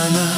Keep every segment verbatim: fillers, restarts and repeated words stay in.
она.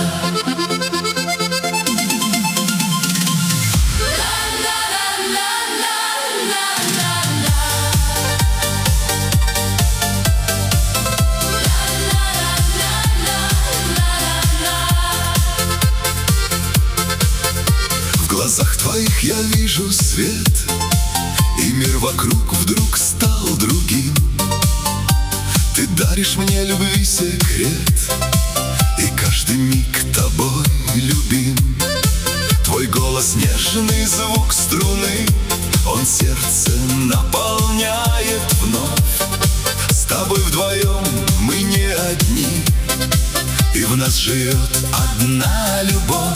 В глазах твоих я вижу свет, и мир вокруг вдруг стал другим. Ты даришь мне любви секрет, и каждый миг тобой любим. Твой голос — нежный звук струны, он сердце наполняет вновь. С тобой вдвоем мы не одни, и в нас живет одна любовь.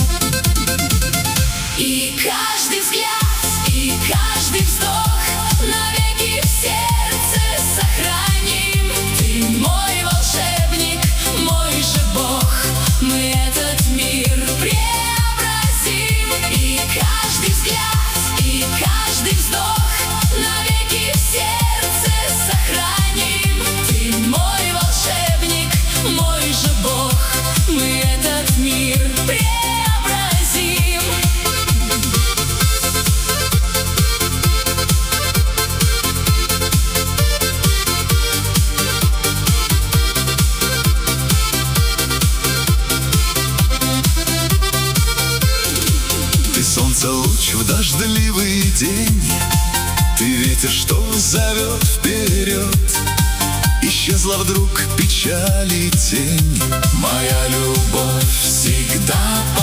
И каждый взгляд, и каждый вздох навеки в сердце сохраним. Ты мой волшебник, мой же Бог, мы этот мир преобразим. И каждый взгляд, и каждый вздох навеки в сердце сохраним. Ты мой волшебник, мой же Бог, мы этот мир преобразим. Солнце луч в дождливый день, ты ветер, что зовет вперед. Исчезла вдруг печаль и тень, моя любовь всегда